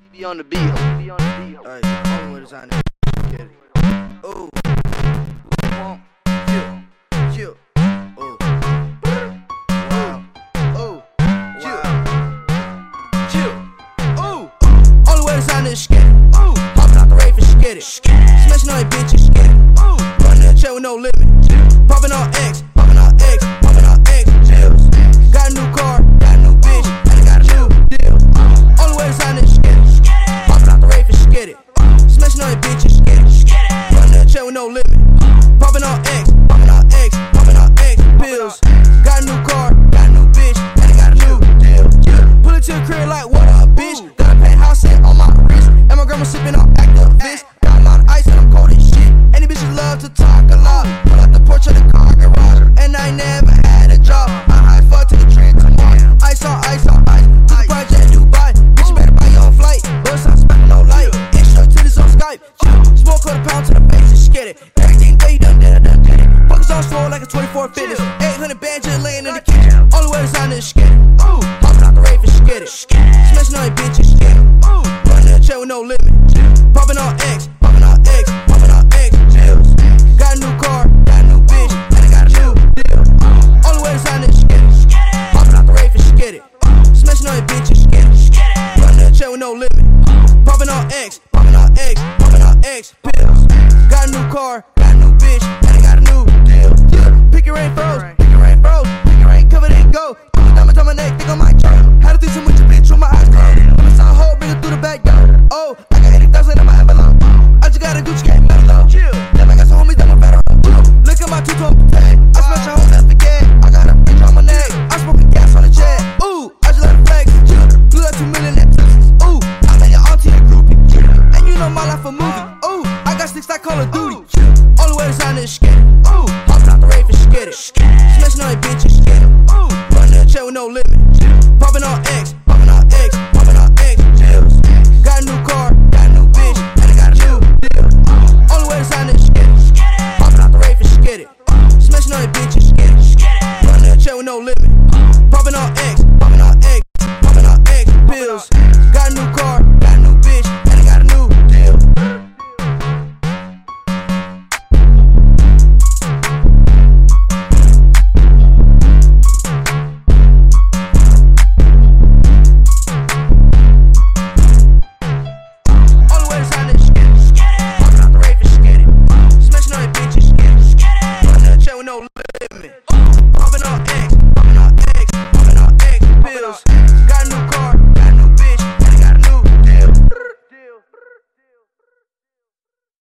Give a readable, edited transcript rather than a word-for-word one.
Be on the beat. Alright, only way to sign it. Get it. Oh. Chill. Oh. Wow. Oh. Chill. Oh. Only way to sign this shit. Oh. Hopping out the rave and shit. Smashing on that bitch and shit. Oh. Run that chair with no limit.